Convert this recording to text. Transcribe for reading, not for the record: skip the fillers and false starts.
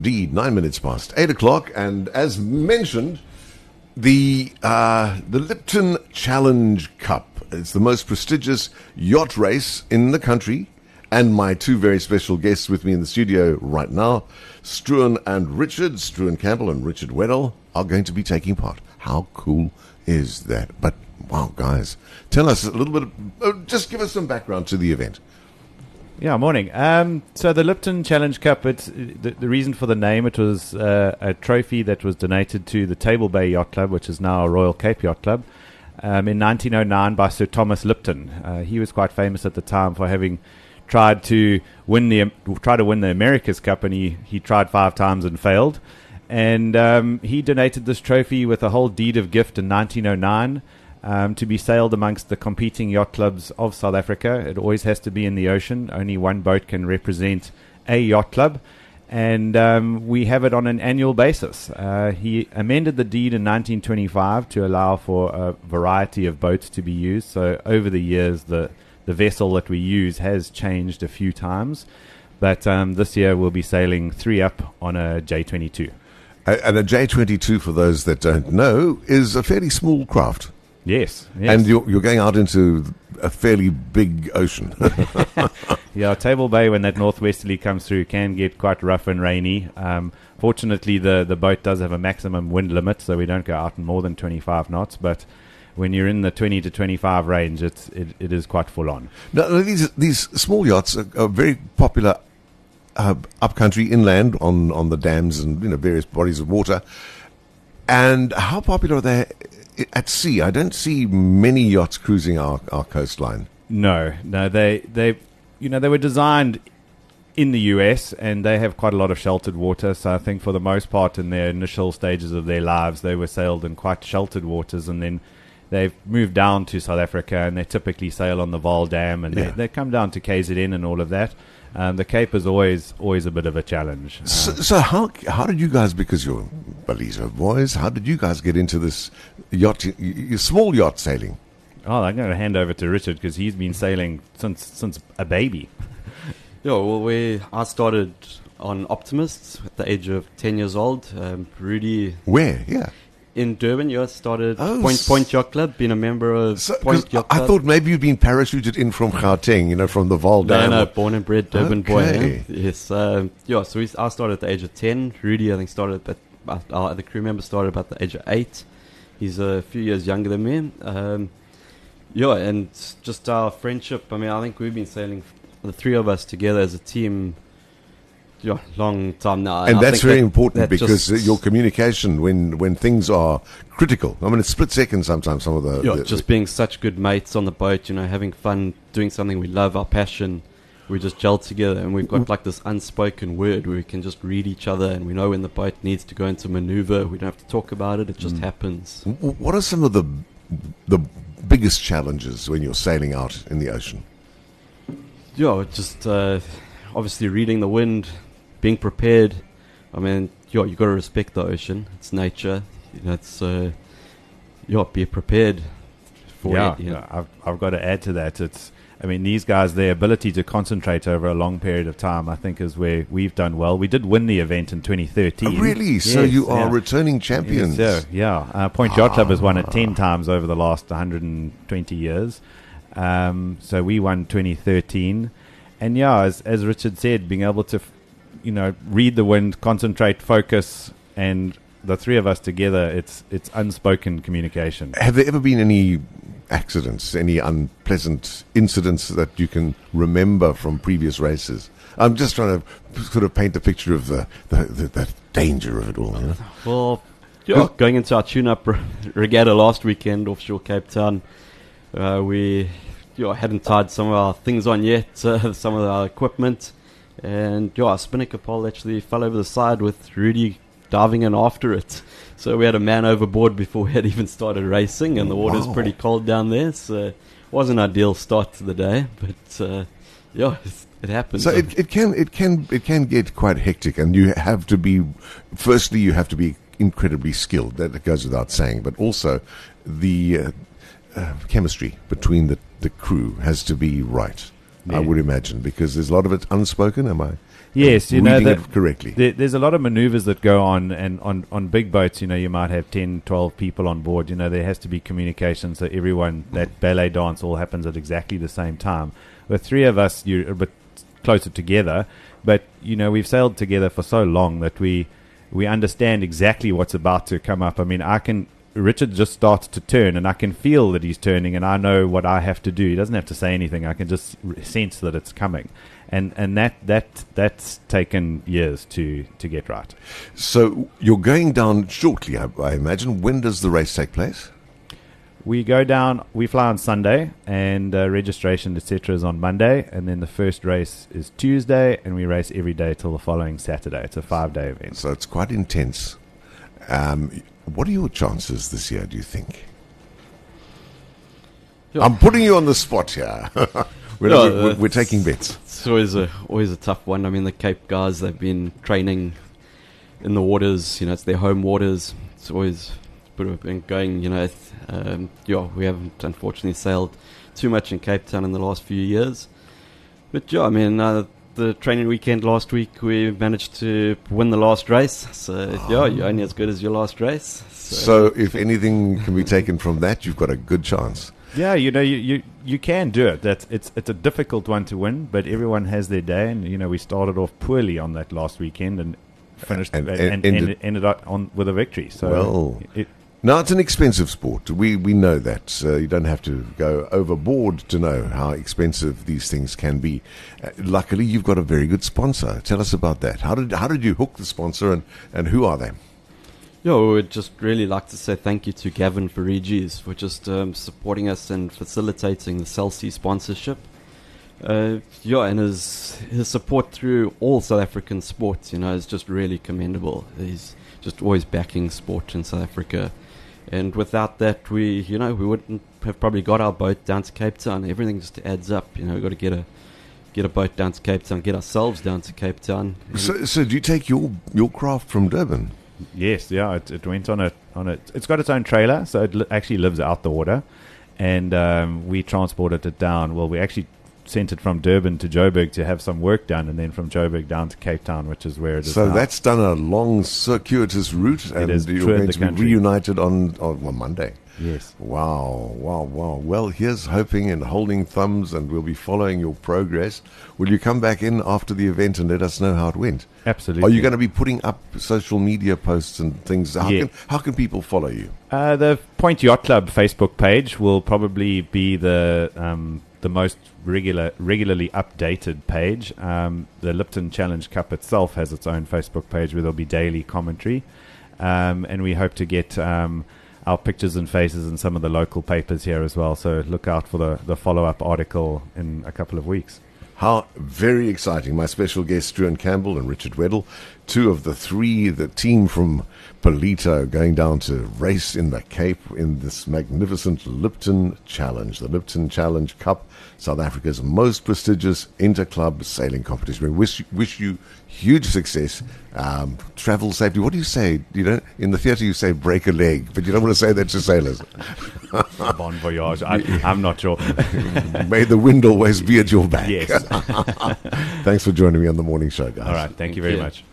Indeed, 9 minutes past 8 o'clock, and as mentioned, the Lipton Challenge Cup. It's the most prestigious yacht race in the country, and my two very special guests with me in the studio right now, Struan and Richard, Struan Campbell and Richard Weddell, are going to be taking part. How cool is that? But wow, guys, tell us a little bit. Just give us some background to the event. Yeah, morning. So the Lipton Challenge Cup, it's the reason for the name, it was a trophy that was donated to the Table Bay Yacht Club, which is now Royal Cape Yacht Club, in 1909 by Sir Thomas Lipton. He was quite famous at the time for having tried to win the America's Cup, and he tried 5 times and failed. And he donated this trophy with a whole deed of gift in 1909. To be sailed amongst the competing yacht clubs of South Africa. It always has to be in the ocean. Only one boat can represent a yacht club, and we have it on an annual basis. He amended the deed in 1925 to allow for a variety of boats to be used. So over the years, the vessel that we use has changed a few times, but this year we'll be sailing 3 up on a J22. And a J22, for those that don't know, is a fairly small craft. Yes. And you're going out into a fairly big ocean. Yeah, Table Bay, when that northwesterly comes through, can get quite rough and rainy. Fortunately, the boat does have a maximum wind limit, so we don't go out in more than 25 knots. But when you're in the 20 to 25 range, it is quite full on. Now, these small yachts are very popular upcountry, inland, on the dams and various bodies of water. And how popular are they at sea? I don't see many yachts cruising our coastline. No, they were designed in the US, and they have quite a lot of sheltered water. So I think for the most part, in their initial stages of their lives, they were sailed in quite sheltered waters, and then they've moved down to South Africa, and they typically sail on the Vaal Dam, and they come down to KZN and all of that. The Cape is always a bit of a challenge. So how did you guys, because you're Balizo boys, how did you guys get into this small yacht sailing? Oh, I'm going to hand over to Richard, because he's been sailing since a baby. Yeah, well, I started on Optimists at the age of 10 years old. Rudy... Where? Yeah. In Durban, you started Point Yacht Club, been a member of Point Yacht Club. I thought maybe you'd been parachuted in from Gauteng, from the Vaal Dam. No, born and bred Durban boy. Yes, so I started at the age of 10. Rudy, I think, started the crew member started about the age of 8. He's a few years younger than me. And just our friendship, I think we've been sailing, the 3 of us together as a team, long time now. And that's very important, because your communication when things are critical. It's split second sometimes, some of the... being such good mates on the boat, having fun, doing something we love, our passion. We just gel together, and we've got like this unspoken word where we can just read each other, and we know when the boat needs to go into maneuver. We don't have to talk about it. It just happens. What are some of the biggest challenges when you're sailing out in the ocean? Obviously reading the wind, being prepared. You've got to respect the ocean. It's nature. Be prepared for it. Yeah, I've got to add to that. These guys, their ability to concentrate over a long period of time, I think, is where we've done well. We did win the event in 2013. Oh, really? Yes, so you are returning champions. Yes, Point Yacht Club has won it 10 times over the last 120 years. So we won 2013. And as Richard said, being able to, read the wind, concentrate, focus, and the 3 of us together, it's unspoken communication. Have there ever been any accidents, any unpleasant incidents that you can remember from previous races? I'm just trying to sort of paint the picture of the danger of it all. Well, going into our tune-up regatta last weekend offshore Cape Town, we hadn't tied some of our things on yet, some of our equipment, and our spinnaker pole actually fell over the side with Rudy diving in after it. So we had a man overboard before we had even started racing, and the water's pretty cold down there, so it wasn't an ideal start to the day, but it happens. So it can get quite hectic, and you have to be incredibly skilled. That goes without saying, but also the chemistry between the crew has to be right. Yeah. I would imagine, because there's a lot of it unspoken. Am I Yes, reading it correctly. There's a lot of maneuvers that go on, and on big boats, you might have 10, 12 people on board. There has to be communication, so everyone, that ballet dance all happens at exactly the same time. With three of us, you're a bit closer together, but, we've sailed together for so long that we understand exactly what's about to come up. I mean, Richard just starts to turn, and I can feel that he's turning, and I know what I have to do. He doesn't have to say anything. I can just sense that it's coming, and that's taken years to get right. So you're going down shortly, I imagine. When does the race take place? We go down. We fly on Sunday, and registration, etc., is on Monday, and then the first race is Tuesday, and we race every day till the following Saturday. It's a 5-day event. So it's quite intense. What are your chances this year, do you think? Yeah. I'm putting you on the spot here. We're taking bets. It's always a tough one. I mean, the Cape guys, they've been training in the waters. It's their home waters. It's always been going. We haven't unfortunately sailed too much in Cape Town in the last few years. But I mean, the training weekend last week, we managed to win the last race. So you're only as good as your last race. So if anything can be taken from that, you've got a good chance. Yeah, you can do it. It's a difficult one to win, but everyone has their day, and we started off poorly on that last weekend and finished and ended up with a victory. So now it's an expensive sport. We know that. You don't have to go overboard to know how expensive these things can be. Luckily, you've got a very good sponsor. Tell us about that. How did you hook the sponsor, and who are they? Yeah, we would just really like to say thank you to Gavin Farigis for just supporting us and facilitating the Celsea sponsorship. And his support through all South African sports, is just really commendable. He's just always backing sport in South Africa. And without that, we wouldn't have probably got our boat down to Cape Town. Everything just adds up. We've got to get a boat down to Cape Town, get ourselves down to Cape Town. So do you take your craft from Durban? Yes, yeah. It went on it. It's got its own trailer, so it actually lives out the water, and we transported it down. Well, we actually sent it from Durban to Joburg to have some work done, and then from Joburg down to Cape Town, which is where it is. So now. That's done a long, circuitous route, and you're going to be reunited on Monday. Yes. Wow. Well, here's hoping and holding thumbs, and we'll be following your progress. Will you come back in after the event and let us know how it went? Absolutely. Are you going to be putting up social media posts and things? How can people follow you? The Point Yacht Club Facebook page will probably be the most regularly updated page. The Lipton Challenge Cup itself has its own Facebook page where there'll be daily commentary, and we hope to get our pictures and faces in some of the local papers here as well. So look out for the follow-up article in a couple of weeks. How very exciting. My special guests, Struan Campbell and Richard Weddell, two of the three, the team from Polito, going down to race in the Cape in this magnificent Lipton Challenge, the Lipton Challenge Cup, South Africa's most prestigious inter-club sailing competition. We wish you huge success, travel safety. What do you say? In the theatre you say break a leg, but you don't want to say that to sailors. Bon voyage. I'm not sure. May the wind always be at your back. Yes. Thanks for joining me on the morning show, guys. All right. Thank you very much.